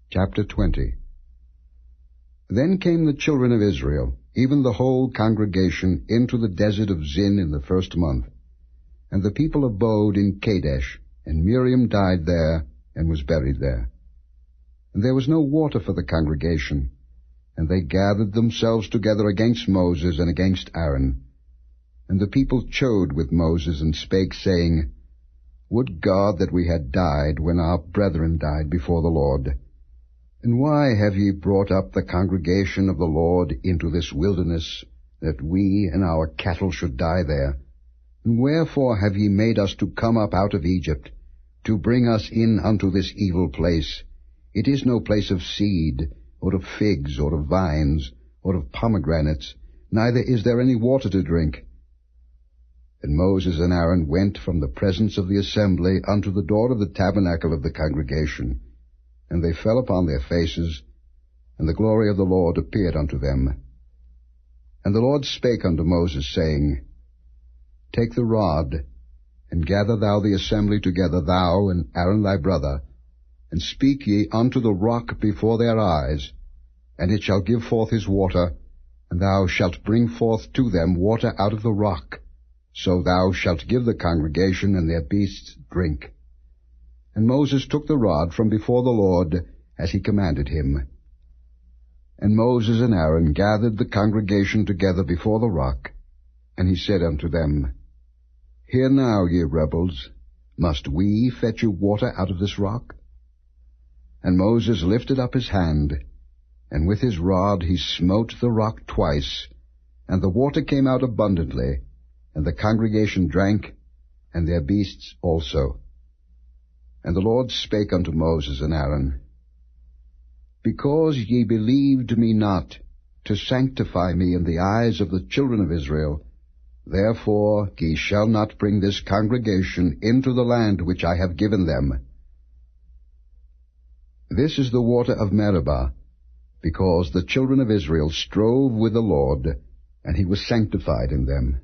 Chapter 20. Then came the children of Israel, even the whole congregation, into the desert of Zin in the 1st month. And the people abode in Kadesh, and Miriam died there, and was buried there. And there was no water for the congregation, and they gathered themselves together against Moses and against Aaron. And the people chode with Moses, and spake, saying, Would God that we had died when our brethren died before the Lord! And why have ye brought up the congregation of the Lord into this wilderness, that we and our cattle should die there? And wherefore have ye made us to come up out of Egypt, to bring us in unto this evil place? It is no place of seed, or of figs, or of vines, or of pomegranates, neither is there any water to drink. And Moses and Aaron went from the presence of the assembly unto the door of the tabernacle of the congregation. And they fell upon their faces, and the glory of the Lord appeared unto them. And the Lord spake unto Moses, saying, Take the rod, and gather thou the assembly together, thou and Aaron thy brother, and speak ye unto the rock before their eyes, and it shall give forth his water, and thou shalt bring forth to them water out of the rock. So thou shalt give the congregation and their beasts drink. And Moses took the rod from before the Lord, as he commanded him. And Moses and Aaron gathered the congregation together before the rock, and he said unto them, Hear now, ye rebels, must we fetch you water out of this rock? And Moses lifted up his hand, and with his rod he smote the rock twice, and the water came out abundantly, and the congregation drank, and their beasts also. And the Lord spake unto Moses and Aaron, Because ye believed me not, to sanctify me in the eyes of the children of Israel, therefore ye shall not bring this congregation into the land which I have given them. This is the water of Meribah, because the children of Israel strove with the Lord, and he was sanctified in them.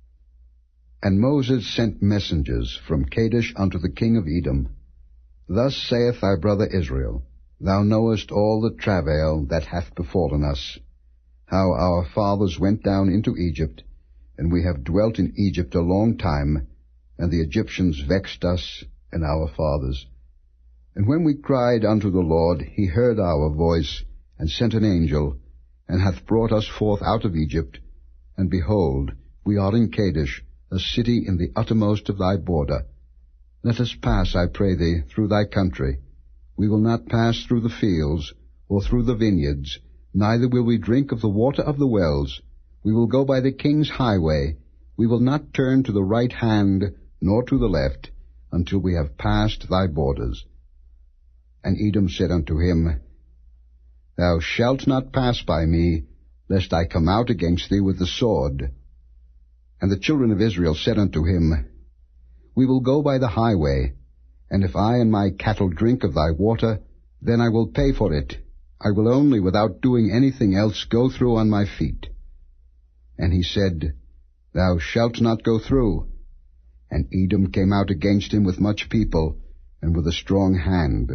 And Moses sent messengers from Kadesh unto the king of Edom. Thus saith thy brother Israel, Thou knowest all the travail that hath befallen us, how our fathers went down into Egypt, and we have dwelt in Egypt a long time, and the Egyptians vexed us and our fathers. And when we cried unto the Lord, he heard our voice, and sent an angel, and hath brought us forth out of Egypt. And behold, we are in Kadesh, a city in the uttermost of thy border. Let us pass, I pray thee, through thy country. We will not pass through the fields, or through the vineyards, neither will we drink of the water of the wells. We will go by the king's highway. We will not turn to the right hand, nor to the left, until we have passed thy borders. And Edom said unto him, Thou shalt not pass by me, lest I come out against thee with the sword. And the children of Israel said unto him, We will go by the highway, and if I and my cattle drink of thy water, then I will pay for it. I will only, without doing anything else, go through on my feet. And he said, Thou shalt not go through. And Edom came out against him with much people, and with a strong hand.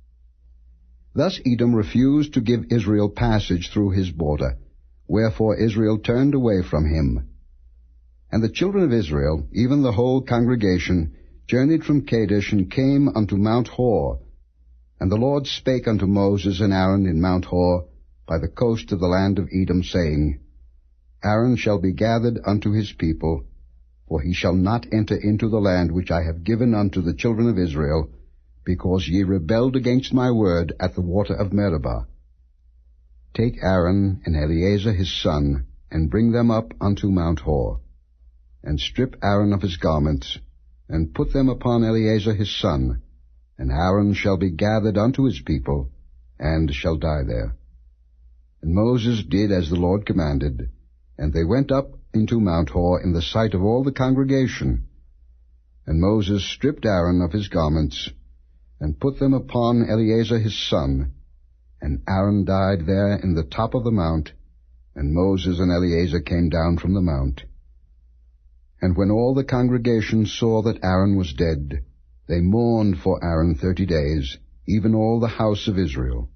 Thus Edom refused to give Israel passage through his border, wherefore Israel turned away from him. And the children of Israel, even the whole congregation, journeyed from Kadesh, and came unto Mount Hor. And the Lord spake unto Moses and Aaron in Mount Hor, by the coast of the land of Edom, saying, Aaron shall be gathered unto his people, for he shall not enter into the land which I have given unto the children of Israel, because ye rebelled against my word at the water of Meribah. Take Aaron and Eleazar his son, and bring them up unto Mount Hor. And strip Aaron of his garments, and put them upon Eleazar his son, and Aaron shall be gathered unto his people, and shall die there. And Moses did as the Lord commanded, and they went up into Mount Hor in the sight of all the congregation. And Moses stripped Aaron of his garments, and put them upon Eleazar his son, and Aaron died there in the top of the mount, and Moses and Eleazar came down from the mount. And when all the congregation saw that Aaron was dead, they mourned for Aaron 30 days, even all the house of Israel.